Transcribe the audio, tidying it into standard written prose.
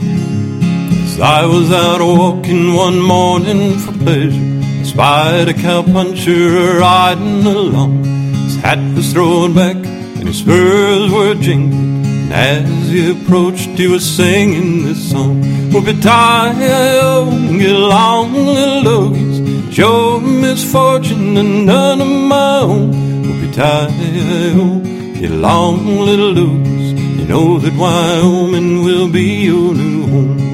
As I was out walking one morning for pleasure, I spied a cowpuncher riding along. His hat was thrown back and his spurs were jingling, and as he approached he was singing this song. Whoopie-tie-o, get along, little doggies, it's your misfortune and none of my own. Whoopie-tie-o, get along, little doggies, you know that Wyoming will be your new home.